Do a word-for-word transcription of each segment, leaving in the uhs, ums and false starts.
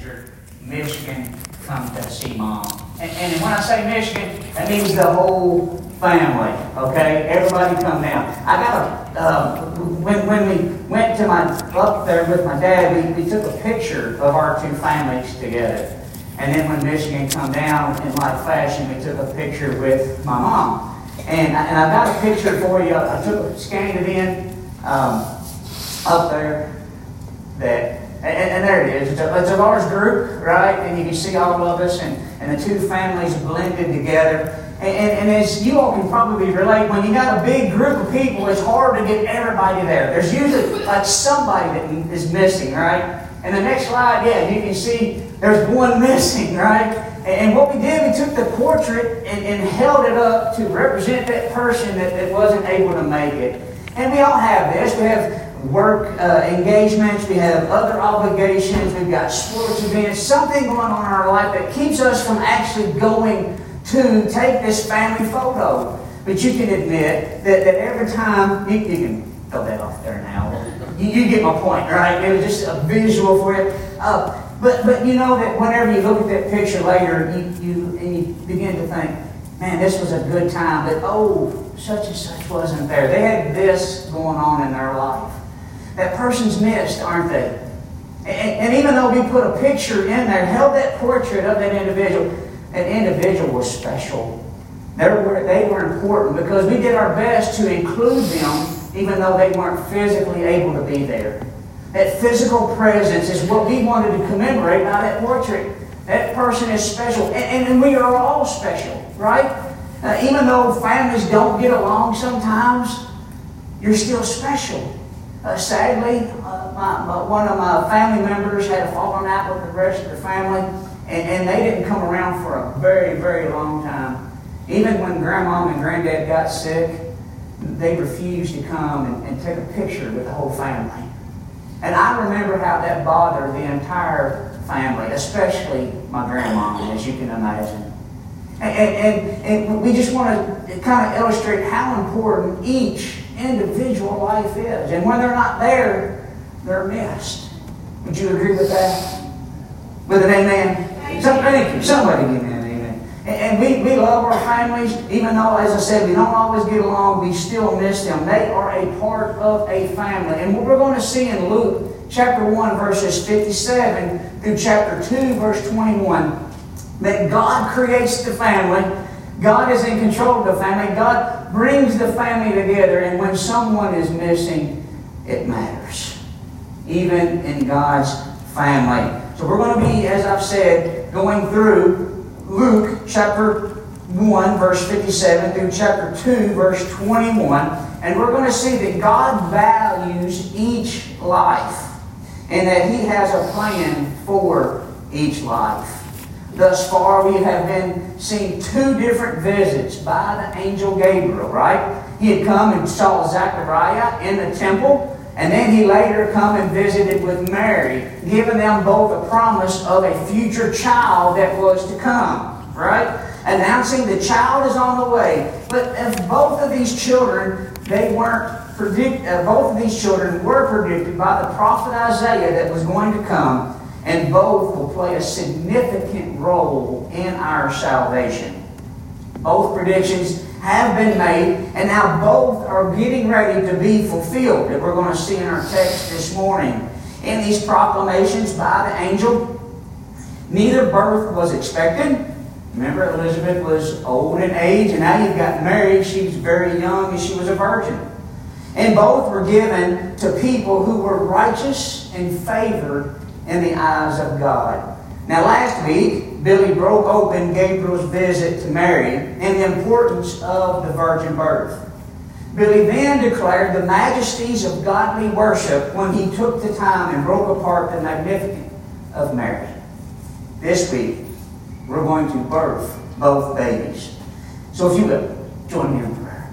picture, Michigan come to see Mom. And, and when I say Michigan, that means the whole family, okay? Everybody come down. I got a, uh, when, when we went to my, up there with my dad, we, we took a picture of our two families together. And then when Michigan come down, in like fashion, we took a picture with my mom. And, and I got a picture for you. I took scanned it in um, up there. That and, and there it is. It's a, it's a large group, right? And you can see all of us and, and the two families blended together. And, and, and as you all can probably relate, when you got a big group of people, it's hard to get everybody there. There's usually like somebody that is missing, right? And the next slide, yeah, you can see there's one missing, right? And, and what we did, we took the portrait and, and held it up to represent that person that, that wasn't able to make it. And we all have this. We have work uh, engagements, we have other obligations, we've got sports events, something going on in our life that keeps us from actually going to take this family photo. But you can admit that, that every time, you, you can throw that off there now, you, you get my point, right? It was just a visual for you. Uh, but, but you know that whenever you look at that picture later, you, you, and you begin to think, man, this was a good time, but oh, such and such wasn't there. They had this going on in their life. That person's missed, aren't they? And, and even though we put a picture in there, held that portrait of that individual, that individual was special. They were, they were important because we did our best to include them even though they weren't physically able to be there. That physical presence is what we wanted to commemorate by that portrait. That person is special. And, and we are all special, right? Uh, even though families don't get along sometimes, you're still special. Uh, sadly, uh, my, my, one of my family members had a falling out with the rest of the family, and, and they didn't come around for a very, very long time. Even when Grandma and Granddad got sick, they refused to come and, and take a picture with the whole family. And I remember how that bothered the entire family, especially my grandma, as you can imagine. And, and, and we just want to kind of illustrate how important each individual life is. And when they're not there, they're missed. Would you agree with that? With an amen? Amen. Some, thank you. Somebody give me an amen. And, and we, we love our families, even though, as I said, we don't always get along, we still miss them. They are a part of a family. And what we're going to see in Luke chapter one, verses fifty-seven through chapter two, verse twenty-one, that God creates the family. God is in control of the family. God brings the family together, and when someone is missing, it matters. Even in God's family. So we're going to be, as I've said, going through Luke chapter one, verse fifty-seven through chapter two, verse twenty-one. And we're going to see that God values each life and that He has a plan for each life. Thus far, we have been seeing two different visits by the angel Gabriel, right? He had come and saw Zechariah in the temple, and then he later come and visited with Mary, giving them both a promise of a future child that was to come, right? Announcing the child is on the way. But if both of these children, they weren't predict, uh, both of these children were predicted by the prophet Isaiah that was going to come. And both will play a significant role in our salvation. Both predictions have been made, and now both are getting ready to be fulfilled, that we're going to see in our text this morning. In these proclamations by the angel, neither birth was expected. Remember, Elizabeth was old in age, and now you've got Mary. She was very young, and she was a virgin. And both were given to people who were righteous and favored in the eyes of God. Now, last week, Billy broke open Gabriel's visit to Mary and the importance of the virgin birth. Billy then declared the majesties of godly worship when he took the time and broke apart the magnificence of Mary. This week, we're going to birth both babies. So if you will, join me in prayer.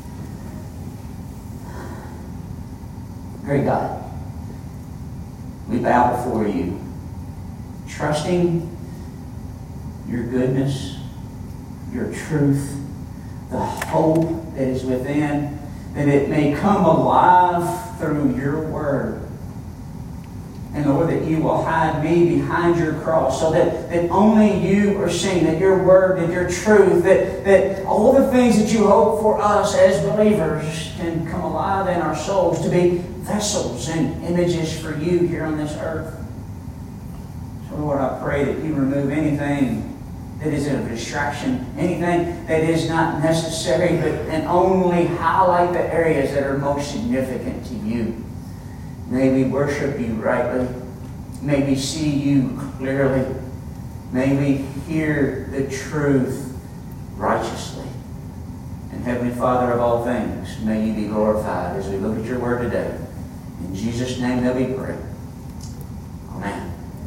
Great God, we bow before you, trusting your goodness, your truth, the hope that is within, that it may come alive through your word. And Lord, that you will hide me behind your cross so that, that only you are seen, that your word, that your truth, that, that all the things that you hope for us as believers can come alive in our souls to be vessels and images for you here on this earth. So Lord, I pray that you remove anything that is a distraction, anything that is not necessary, but and only highlight the areas that are most significant to you. May we worship you rightly. May we see you clearly. May we hear the truth righteously. And Heavenly Father of all things, may you be glorified as we look at your word today. In Jesus' name that we pray. Amen.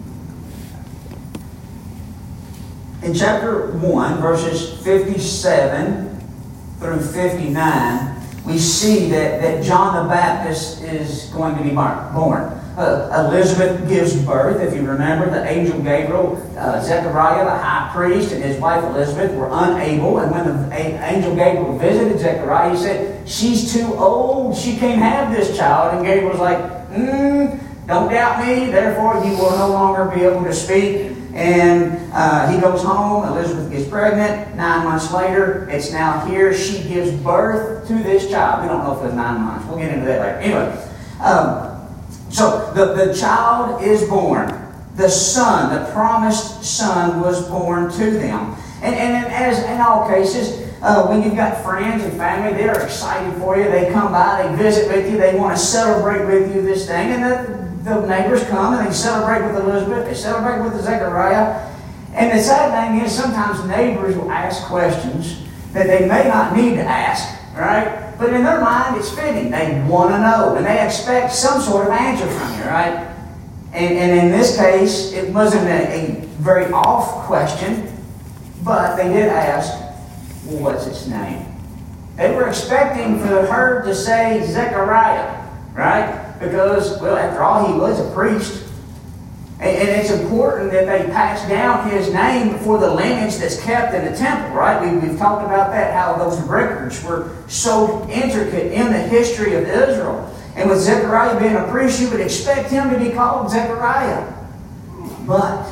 In chapter one, verses fifty-seven through fifty-nine, we see that, that John the Baptist is going to be born. Uh, Elizabeth gives birth. If you remember, the angel Gabriel, uh, Zechariah, the high priest, and his wife Elizabeth were unable. And when the angel Gabriel visited Zechariah, he said, she's too old. She can't have this child. And Gabriel was like, mm, don't doubt me. Therefore, you will no longer be able to speak. And uh, he goes home. Elizabeth gets pregnant. Nine months later, it's now here. She gives birth to this child. We don't know if it was nine months. We'll get into that later. Anyway, um, so the, the child is born. The son, the promised son, was born to them. And, and as in all cases, uh, when you've got friends and family, they're excited for you. They come by, they visit with you, they want to celebrate with you this thing. And the, the neighbors come and they celebrate with Elizabeth, they celebrate with Zechariah. And the sad thing is sometimes neighbors will ask questions that they may not need to ask, right? But in their mind, it's fitting. They want to know, and they expect some sort of answer from you, right? And, and in this case, it wasn't a, a very off question, but they did ask, well, what's its name? They were expecting for her to say Zechariah, right? Because, well, after all, he was a priest. And, and it's important that they pass down his name for the lineage that's kept in the temple, right? We, we've talked about that, how those records were so intricate in the history of Israel. And with Zechariah being a priest, you would expect him to be called Zechariah. But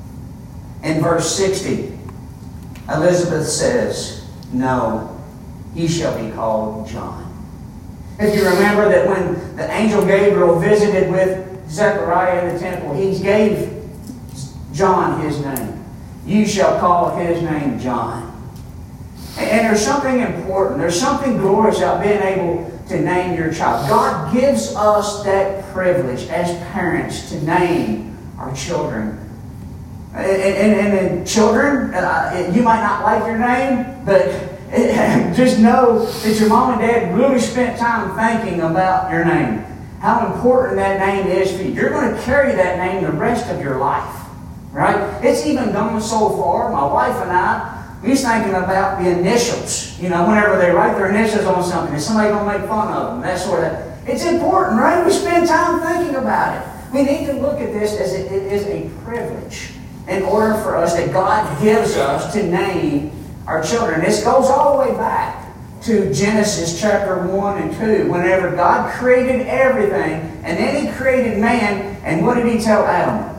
in verse sixty, Elizabeth says, no, he shall be called John. If you remember that when the angel Gabriel visited with Zechariah in the temple, he gave John his name. You shall call his name John. And there's something important. There's something glorious about being able to name your child. God gives us that privilege as parents to name our children. And, and, and children, uh, you might not like your name, but just know that your mom and dad really spent time thinking about your name. How important that name is for you. You're going to carry that name the rest of your life. Right? It's even gone so far, my wife and I, we was thinking about the initials. You know, whenever they write their initials on something, is somebody going to make fun of them? That sort of. It's important, right? We spend time thinking about it. We need to look at this as it, it is a privilege in order for us that God gives us to name our children. This goes all the way back to Genesis chapter one and two, whenever God created everything, and then He created man, and what did He tell Adam?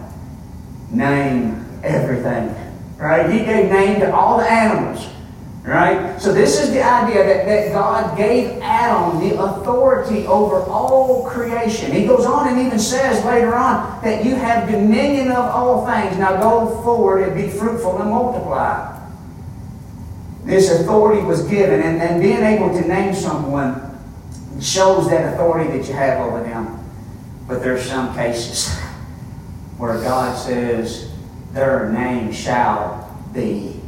Name everything. Right? He gave name to all the animals. Right? So this is the idea that, that God gave Adam the authority over all creation. He goes on and even says later on that you have dominion of all things. Now go forward and be fruitful and multiply. This authority was given, and, and being able to name someone shows that authority that you have over them. But there's some cases where God says, their name shall be.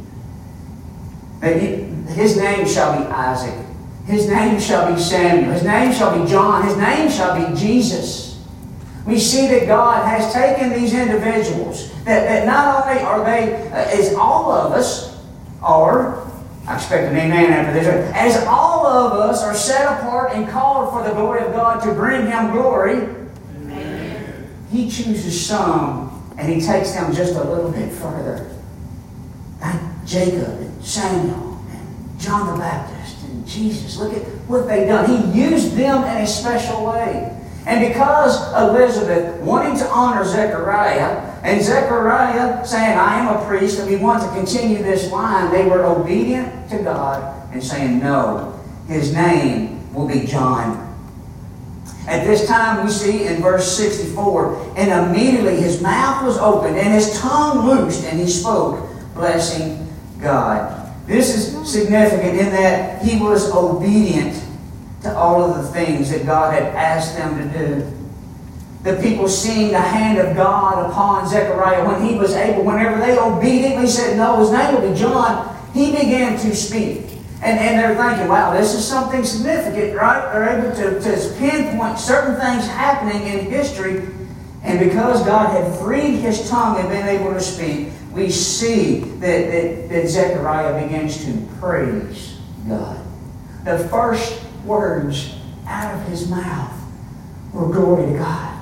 His name shall be Isaac. His name shall be Samuel. His name shall be John. His name shall be Jesus. We see that God has taken these individuals, that, that not only are they, as all of us are, I expect an amen after this, as all of us are set apart and called for the glory of God to bring Him glory, amen. He chooses some and He takes them just a little bit further. Like Jacob and Samuel and John the Baptist and Jesus. Look at what they've done. He used them in a special way. And because Elizabeth wanting to honor Zechariah, and Zechariah saying, I am a priest and we want to continue this line, they were obedient to God and saying, no, his name will be John. At this time we see in verse sixty-four, and immediately his mouth was opened and his tongue loosed and he spoke, blessing God. This is significant in that he was obedient to all of the things that God had asked them to do. The people seeing the hand of God upon Zechariah when he was able, whenever they obediently said, no, his name will be John, he began to speak. And, and they're thinking, wow, this is something significant, right? They're able to, to pinpoint certain things happening in history. And because God had freed his tongue and been able to speak, we see that, that, that Zechariah begins to praise God. The first words out of his mouth were glory to God.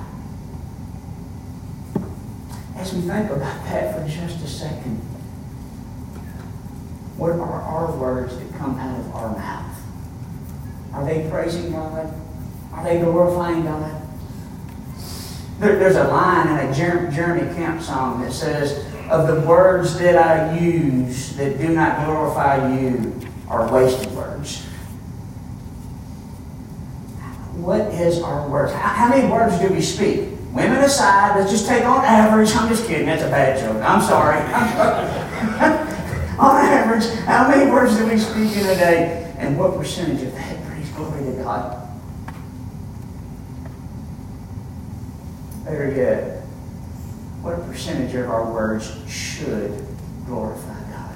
As we think about that for just a second, what are our words that come out of our mouth? Are they praising God? Are they glorifying God? There, there's a line in a Jeremy Camp song that says, of the words that I use that do not glorify you are wasted words. What is our words? How, how many words do we speak? Women aside, let's just take on average. I'm just kidding. That's a bad joke. I'm sorry. I'm sorry. On average, how many words do we speak in a day? And what percentage of that brings glory to God? Better yet, what percentage of our words should glorify God?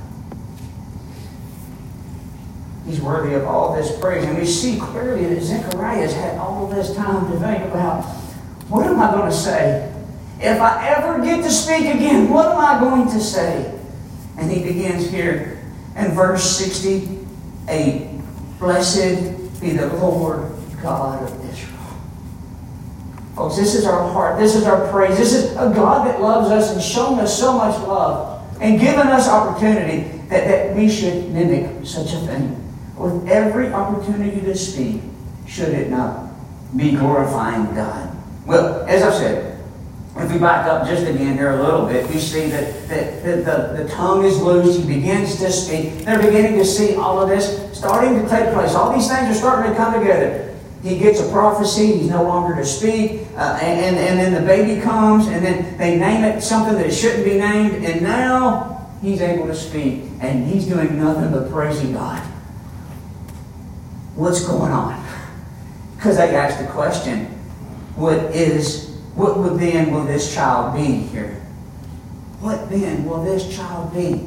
He's worthy of all this praise. And we see clearly that Zechariah has had all of this time to think about, what am I going to say? If I ever get to speak again, what am I going to say? And he begins here in verse sixty-eight. Blessed be the Lord God of Israel. Folks, this is our heart. This is our praise. This is a God that loves us and shown us so much love and given us opportunity that, that we should mimic such a thing. With every opportunity to speak, should it not be glorifying God? Well, as I said, if we back up just again here a little bit, we see that, that, that the, the tongue is loosed. He begins to speak. They're beginning to see all of this starting to take place. All these things are starting to come together. He gets a prophecy. He's no longer to speak. Uh, and, and, and then the baby comes, and then they name it something that it shouldn't be named. And now he's able to speak. And he's doing nothing but praising God. What's going on? Because they asked the question, what is... What would then will this child be here? What then will this child be?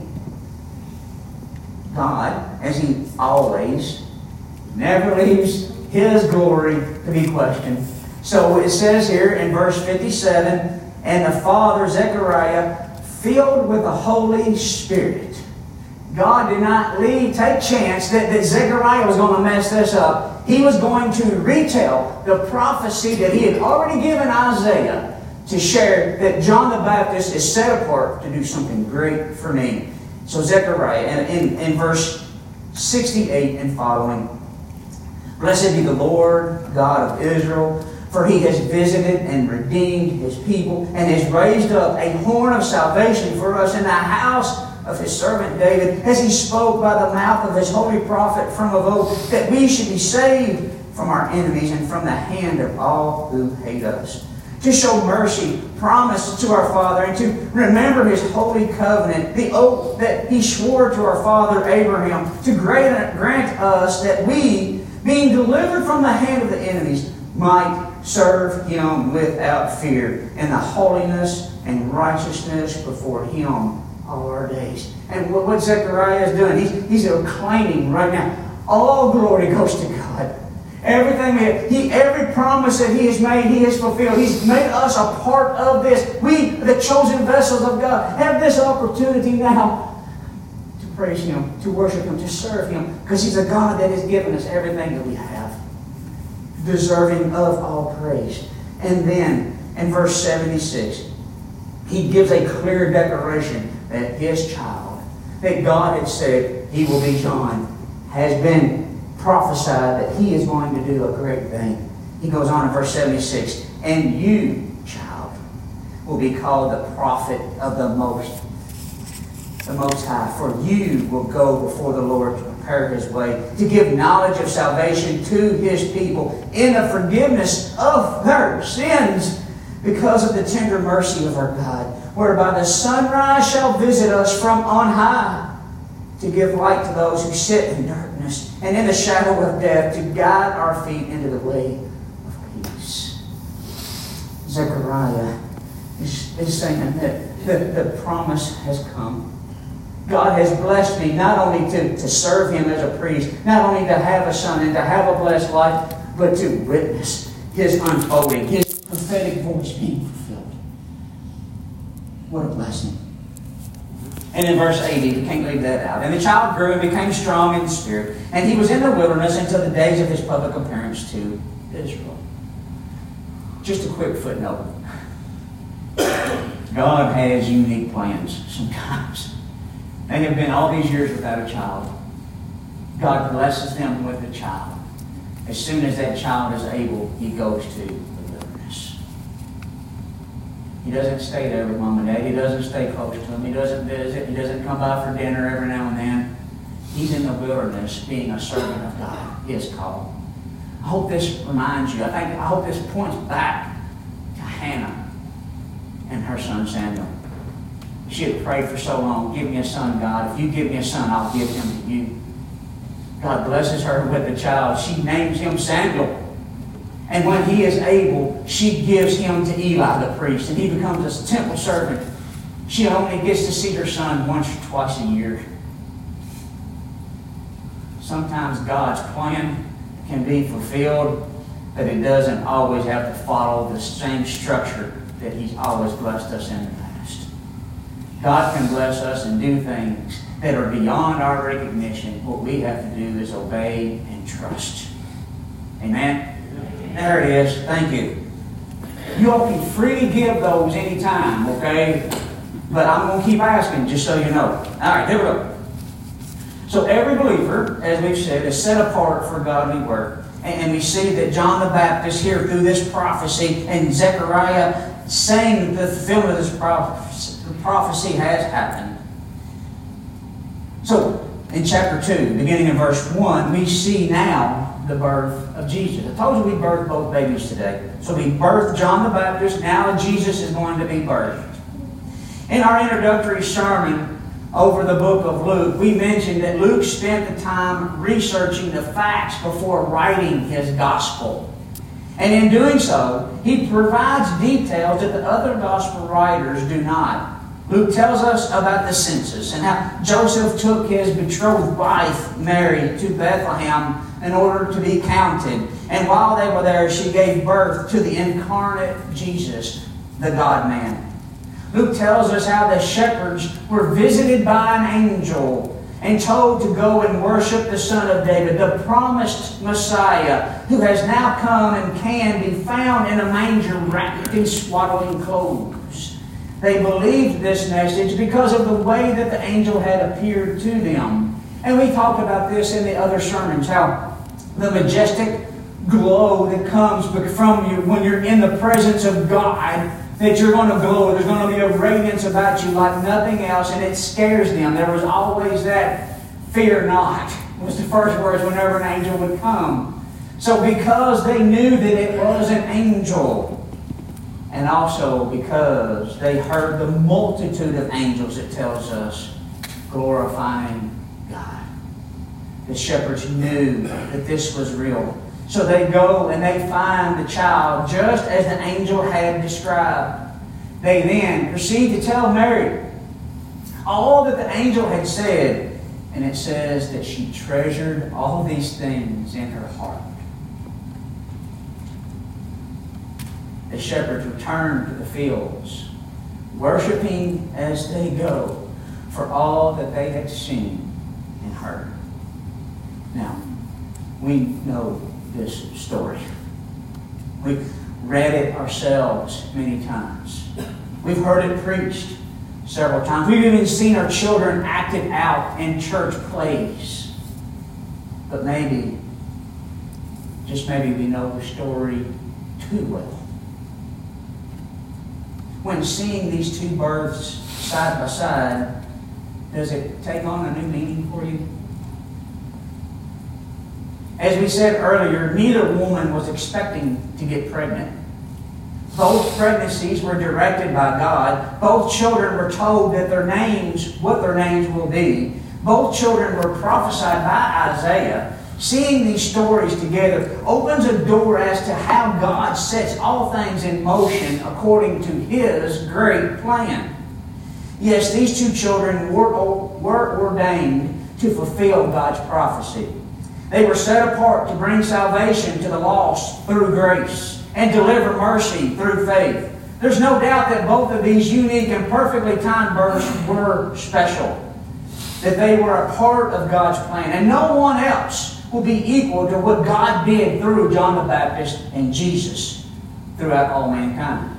God, as He always, never leaves His glory to be questioned. So it says here in verse fifty-seven, and the father Zechariah, filled with the Holy Spirit. God did not leave, take chance that, that Zechariah was going to mess this up. He was going to retell the prophecy that he had already given Isaiah to share that John the Baptist is set apart to do something great for me. So Zechariah, in, in, in verse sixty-eight and following, blessed be the Lord God of Israel, for He has visited and redeemed His people and has raised up a horn of salvation for us in the house of His servant David, as He spoke by the mouth of His holy prophet from of old, that we should be saved from our enemies and from the hand of all who hate us. To show mercy, promise to our Father, and to remember His holy covenant, the oath that He swore to our father Abraham, to grant, grant us that we, being delivered from the hand of the enemies, might serve Him without fear, in the holiness and righteousness before Him all our days. And what, what Zechariah is doing, he's, he's proclaiming right now, all glory goes to God. Everything, he, every promise that He has made, He has fulfilled. He's made us a part of this. We, the chosen vessels of God, have this opportunity now to praise Him, to worship Him, to serve Him, because He's a God that has given us everything that we have, deserving of all praise. And then, in verse seventy-six, he gives a clear declaration that his child, that God had said he will be John, has been prophesied that he is going to do a great thing. He goes on in verse seventy-six, and you, child, will be called the prophet of the Most, the Most High. For you will go before the Lord to prepare His way, to give knowledge of salvation to His people in the forgiveness of their sins, because of the tender mercy of our God, whereby the sunrise shall visit us from on high, to give light to those who sit in darkness and in the shadow of death, to guide our feet into the way of peace. Zechariah is, is saying that the, the promise has come. God has blessed me not only to, to serve Him as a priest, not only to have a son and to have a blessed life, but to witness His unfolding, His prophetic voice being fulfilled. What a blessing. And in verse eighty, we can't leave that out. And the child grew and became strong in spirit, and he was in the wilderness until the days of his public appearance to Israel. Just a quick footnote. God has unique plans sometimes. They have been all these years without a child. God blesses them with a child. As soon as that child is able, He goes to the wilderness. He doesn't stay there with mom and dad. He doesn't stay close to them. He doesn't visit. He doesn't come by for dinner every now and then. He's in the wilderness being a servant of God. He is called. I hope this reminds you. I think I hope this points back to Hannah and her son Samuel. She had prayed for so long, give me a son, God. If you give me a son, I'll give him to you. God blesses her with a child. She names him Samuel. And when he is able, she gives him to Eli the priest, and he becomes a temple servant. She only gets to see her son once or twice a year. Sometimes God's plan can be fulfilled, but it doesn't always have to follow the same structure that He's always blessed us in the past. God can bless us and do things that are beyond our recognition. What we have to do is obey and trust. Amen? There it is. Thank you. You all can freely give those anytime, okay? But I'm going to keep asking, just so you know. All right, here we go. So every believer, as we've said, is set apart for godly work. And we see that John the Baptist here through this prophecy, and Zechariah saying that the fulfillment of this prophecy, prophecy has happened. So, in chapter two, beginning in verse one, we see now the birth of Jesus. I told you we birthed both babies today. So we birthed John the Baptist. Now Jesus is going to be birthed. In our introductory sermon over the book of Luke, we mentioned that Luke spent the time researching the facts before writing his gospel. And in doing so, he provides details that the other gospel writers do not. Luke tells us about the census and how Joseph took his betrothed wife, Mary, to Bethlehem in order to be counted. And while they were there, she gave birth to the incarnate Jesus, the God-man. Luke tells us how the shepherds were visited by an angel and told to go and worship the Son of David, the promised Messiah, who has now come and can be found in a manger wrapped in swaddling clothes. They believed this message because of the way that the angel had appeared to them. And we talked about this in the other sermons, how the majestic glow that comes from you when you're in the presence of God, that you're going to glow. There's going to be a radiance about you like nothing else, and it scares them. There was always that, fear not, was the first words whenever an angel would come. So because they knew that it was an angel, and also because they heard the multitude of angels, it tells us, glorifying God. The shepherds knew that this was real. So they go and they find the child just as the angel had described. They then proceed to tell Mary all that the angel had said. And it says that she treasured all these things in her heart. The shepherds returned to the fields, worshiping as they go for all that they had seen and heard. Now, we know this story. We've read it ourselves many times. We've heard it preached several times. We've even seen our children acted out in church plays. But maybe just maybe we know the story too well. When seeing these two births side by side, does it take on a new meaning for you? As we said earlier, neither woman was expecting to get pregnant. Both pregnancies were directed by God. Both children were told that their names, what their names will be. Both children were prophesied by Isaiah. Seeing these stories together opens a door as to how God sets all things in motion according to His great plan. Yes, these two children were, were ordained to fulfill God's prophecy. They were set apart to bring salvation to the lost through grace and deliver mercy through faith. There's no doubt that both of these unique and perfectly timed births were special. That they were a part of God's plan. And no one else will be equal to what God did through John the Baptist and Jesus throughout all mankind.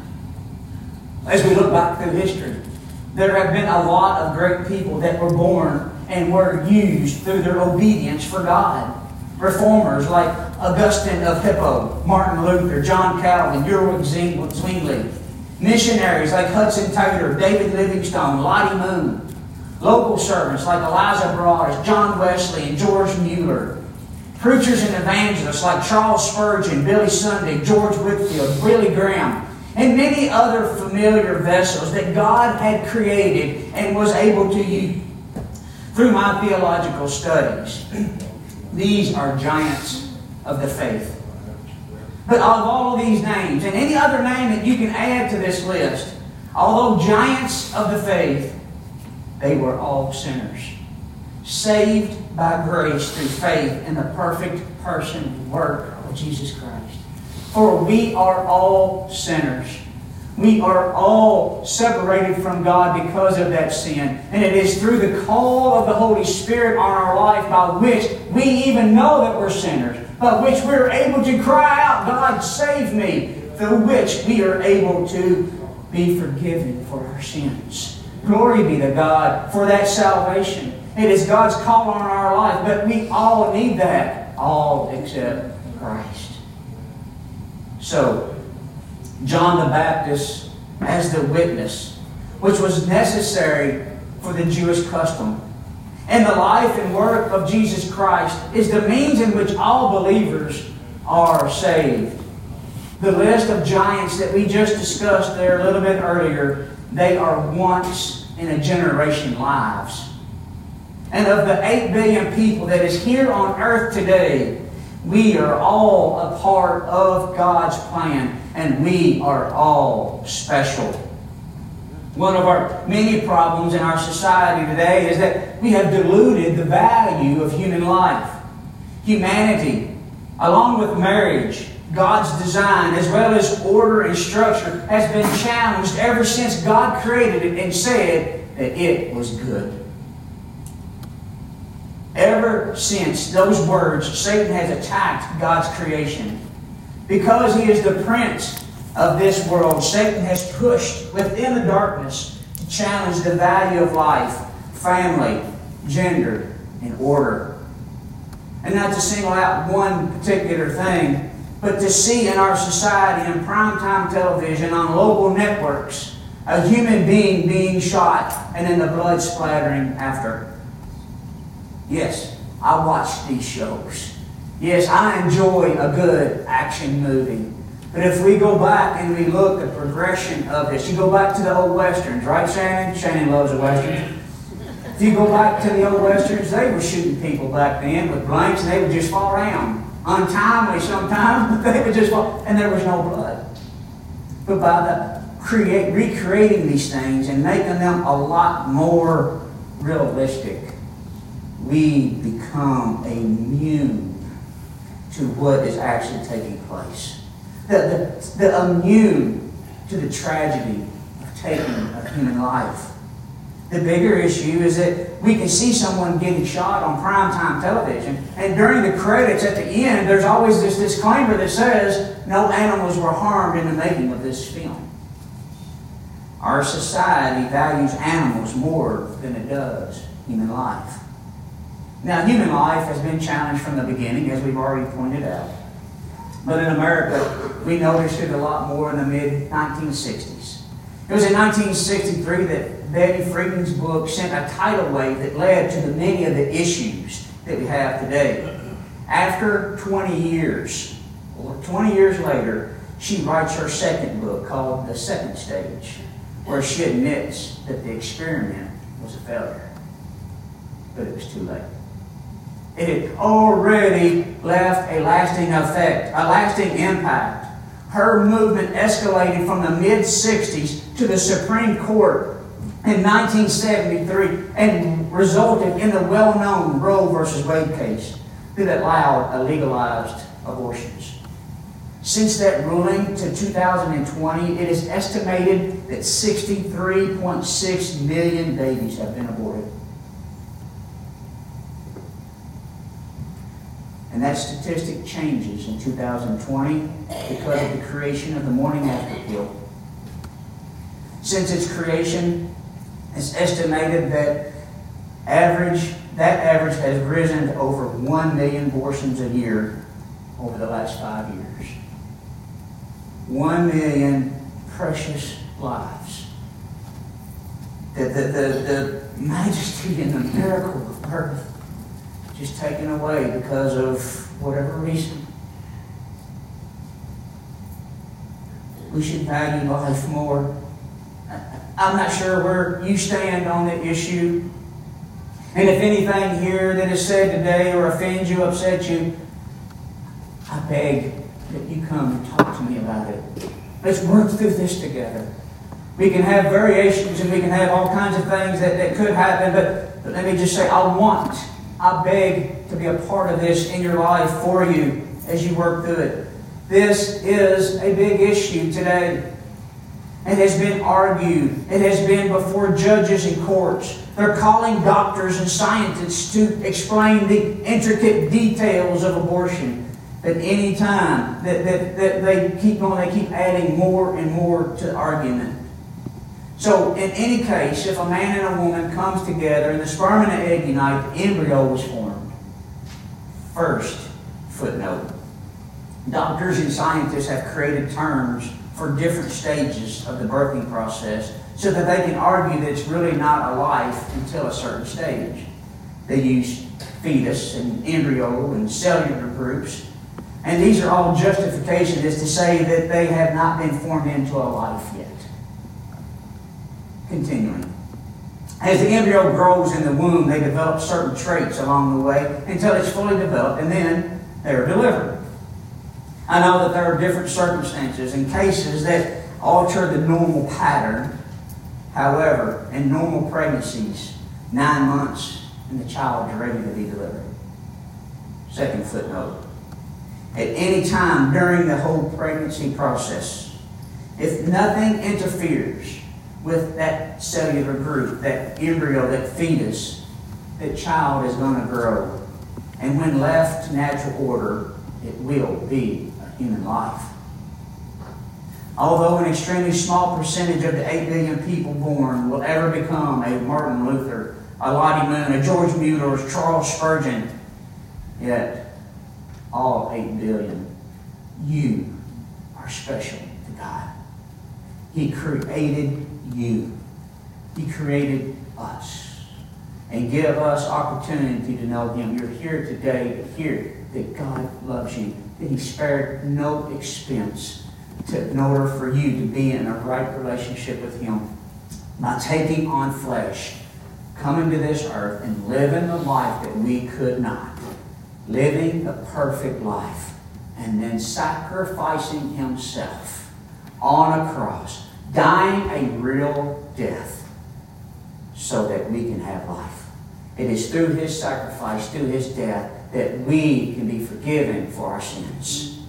As we look back through history, there have been a lot of great people that were born and were used through their obedience for God. Reformers like Augustine of Hippo, Martin Luther, John Calvin, Ulrich Zwingli. Missionaries like Hudson Taylor, David Livingstone, Lottie Moon. Local servants like Eliza Broadus, John Wesley, and George Mueller. Preachers and evangelists like Charles Spurgeon, Billy Sunday, George Whitefield, Billy Graham, and many other familiar vessels that God had created and was able to use. Through my theological studies, these are giants of the faith. But of all of these names, and any other name that you can add to this list, although giants of the faith, they were all sinners. Saved by grace through faith in the perfect person and work of Jesus Christ. For we are all sinners. We are all separated from God because of that sin. And it is through the call of the Holy Spirit on our life by which we even know that we're sinners. By which we're able to cry out, God, save me. Through which we are able to be forgiven for our sins. Glory be to God for that salvation. It is God's call on our life, but we all need that. All except Christ. So, John the Baptist as the witness, which was necessary for the Jewish custom, and the life and work of Jesus Christ is the means in which all believers are saved. The list of giants that we just discussed there a little bit earlier, they are once in a generation lives. And of the eight billion people that is here on earth today, we are all a part of God's plan, and we are all special. One of our many problems in our society today is that we have diluted the value of human life. Humanity, along with marriage, God's design, as well as order and structure, has been challenged ever since God created it and said that it was good. Ever since those words, Satan has attacked God's creation. Because he is the prince of this world, Satan has pushed within the darkness to challenge the value of life, family, gender, and order. And not to single out one particular thing, but to see in our society, in primetime television, on local networks, a human being being shot and then the blood splattering after. Yes, I watch these shows. Yes, I enjoy a good action movie. But if we go back and we look at the progression of this, you go back to the old Westerns, right, Shannon? Shannon loves the Westerns. If you go back to the old Westerns, they were shooting people back then with blanks and they would just fall down. Untimely sometimes, but they would just fall, and there was no blood. But by the create, recreating these things and making them a lot more realistic, we become immune to what is actually taking place. The, the, the immune to the tragedy of taking a human life. The bigger issue is that we can see someone getting shot on primetime television, and during the credits at the end, there's always this disclaimer that says no animals were harmed in the making of this film. Our society values animals more than it does human life. Now, human life has been challenged from the beginning, as we've already pointed out. But in America, we noticed it a lot more in the mid nineteen sixties. It was in nineteen sixty-three that Betty Friedan's book sent a tidal wave that led to the many of the issues that we have today. After twenty years, or twenty years later, she writes her second book called The Second Stage, where she admits that the experiment was a failure. But it was too late. It had already left a lasting effect, a lasting impact. Her movement escalated from the mid-sixties to the Supreme Court in nineteen seventy-three and resulted in the well-known Roe versus Wade case that allowed legalized abortions. Since that ruling to two thousand twenty, it is estimated that sixty-three point six million babies have been aborted. And that statistic changes in two thousand twenty because of the creation of the morning after pill. Since its creation, it's estimated that average that average has risen to over one million abortions a year over the last five years. One million precious lives. The, the, the, the majesty and the miracle of birth just taken away because of whatever reason. We should value life more. I'm not sure where you stand on the issue. And if anything here that is said today or offends you, upsets you, I beg that you come and talk to me about it. Let's work through this together. We can have variations and we can have all kinds of things that, that could happen, but, but let me just say, I want, I beg to be a part of this in your life for you as you work through it. This is a big issue today. It has been argued. It has been before judges and courts. They're calling doctors and scientists to explain the intricate details of abortion. At any time that, that, that they keep on, they keep adding more and more to argument. So in any case, if a man and a woman comes together and the sperm and the egg unite, the embryo was formed. First footnote. Doctors and scientists have created terms for different stages of the birthing process so that they can argue that it's really not a life until a certain stage. They use fetus and embryo and cellular groups. And these are all justifications as to say that they have not been formed into a life yet. Continuing. As the embryo grows in the womb, they develop certain traits along the way until it's fully developed, and then they're delivered. I know that there are different circumstances and cases that alter the normal pattern. However, in normal pregnancies, nine months and the child is ready to be delivered. Second footnote. At any time during the whole pregnancy process, if nothing interferes with that cellular group, that embryo, that fetus, that child is going to grow. And when left to natural order, it will be a human life. Although an extremely small percentage of the eight billion people born will ever become a Martin Luther, a Lottie Moon, a George Mueller, a Charles Spurgeon, yet all eight billion, you are special to God. He created you. He created us. And give us opportunity to know Him. You're here today to hear that God loves you. That He spared no expense to, in order for you to be in a right relationship with Him. By taking on flesh, coming to this earth and living the life that we could not. Living the perfect life. And then sacrificing Himself on a cross. Dying a real death so that we can have life. It is through His sacrifice, through His death, that we can be forgiven for our sins.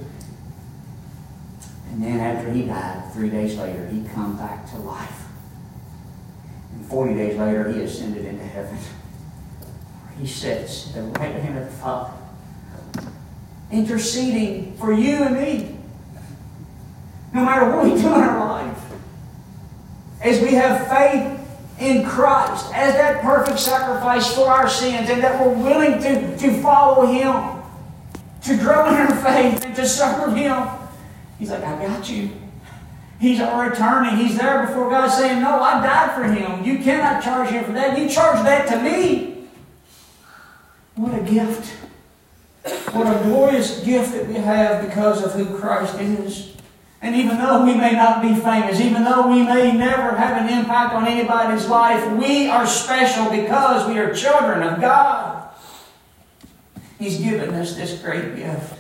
And then after He died, three days later, He come back to life. And forty days later, He ascended into heaven. He sits at the right hand of the Father, interceding for you and me. No matter what we do in our life. As we have faith in Christ as that perfect sacrifice for our sins and that we're willing to, to follow Him. to grow in our faith and to serve Him. He's like, I got you. He's our attorney. He's there before God saying, no, I died for him. You cannot charge him for that. You charge that to me. What a gift. What a glorious gift that we have because of who Christ is. And even though we may not be famous, even though we may never have an impact on anybody's life, we are special because we are children of God. He's given us this great gift.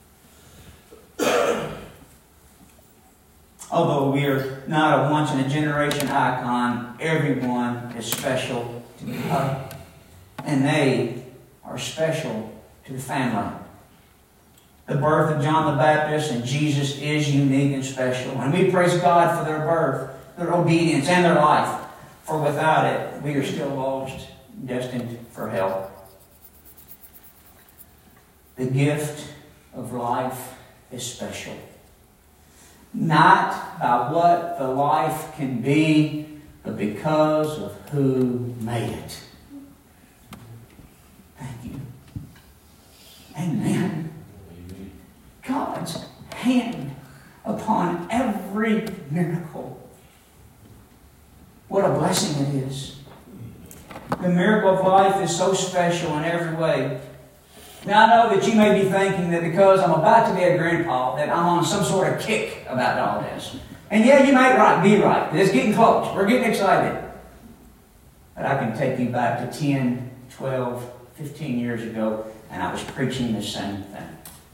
Although we are not a once-in-a-generation icon, everyone is special to God. And they are special to the family. The birth of John the Baptist and Jesus is unique and special. And we praise God for their birth, their obedience, and their life. For without it, we are still lost, destined for hell. The gift of life is special. Not by what the life can be, but because of who made it. Thank you. Amen. God's hand upon every miracle. What a blessing it is. The miracle of life is so special in every way. Now, I know that you may be thinking that because I'm about to be a grandpa, that I'm on some sort of kick about all this. And yeah, you might right, be right. It's getting close. We're getting excited. But I can take you back to ten, twelve, fifteen years ago, and I was preaching the same thing.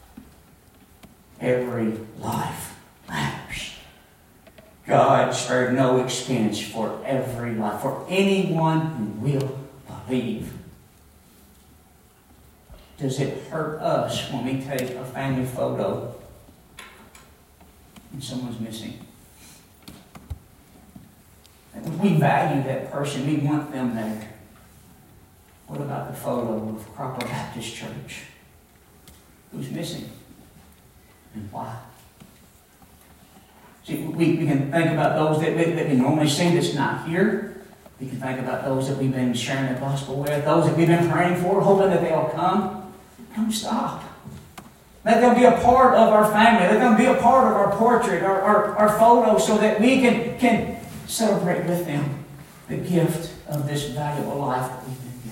Every life matters. God spared no expense for every life, for anyone who will believe. Does it hurt us when we take a family photo and someone's missing? We value that person. We want them there. What about the photo of Cropper Baptist Church? Who's missing? And why? See, we, we can think about those that, that we normally see that's not here. We can think about those that we've been sharing the gospel with, those that we've been praying for, hoping that they'll come. Don't stop. Let them be a part of our family. Let them be a part of our portrait, our, our, our photo, so that we can, can celebrate with them the gift of this valuable life that we've been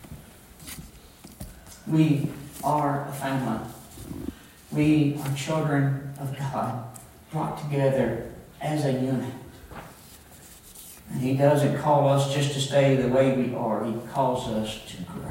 given. We are a family. We are children of God, brought together as a unit. And He doesn't call us just to stay the way we are. He calls us to grow.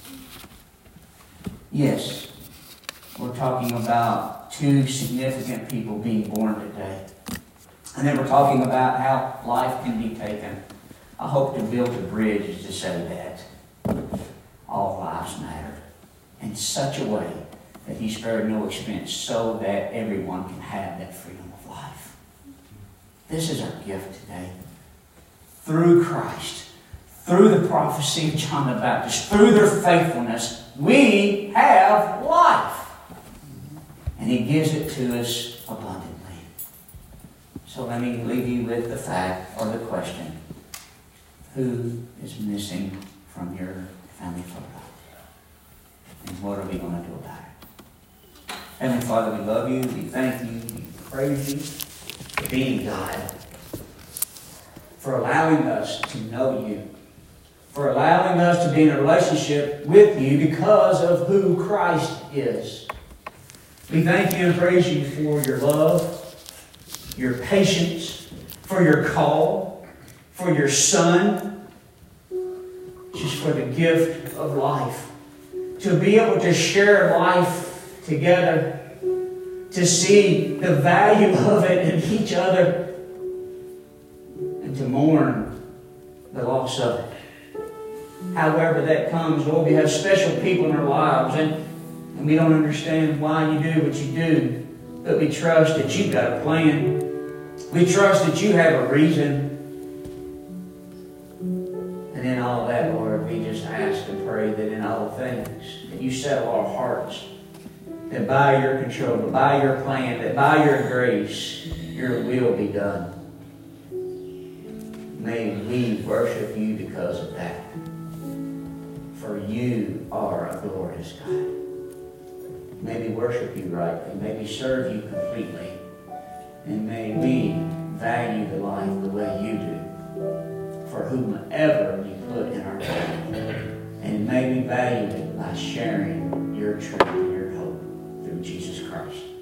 Yes, we're talking about two significant people being born today. And then we're talking about how life can be taken. I hope to build a bridge to say that all lives matter in such a way that He spared no expense so that everyone can have that freedom of life. This is our gift today. Through Christ, through the prophecy of John the Baptist, through their faithfulness, we have life. And He gives it to us abundantly. So let me leave you with the fact or the question. Who is missing from your family photo? And what are we going to do about it? Heavenly Father, we love you. We thank you. We praise you for being God. For allowing us to know you. For allowing us to be in a relationship with you because of who Christ is. We thank you and praise you for your love, your patience, for your call, for your Son, just for the gift of life. To be able to share life together, to see the value of it in each other, and to mourn the loss of it. However that comes, Lord, we have special people in our lives, and, and we don't understand why you do what you do, but we trust that you've got a plan. We trust that you have a reason. And in all that, Lord, we just ask and pray that in all things, that you settle our hearts, that by your control, that by your plan, that by your grace, your will be done. May we worship you because of that. For you are a glorious God. May we worship you rightly. May we serve you completely. And may we value the life the way you do for whomever you put in our path. And may we value it by sharing your truth and your hope through Jesus Christ.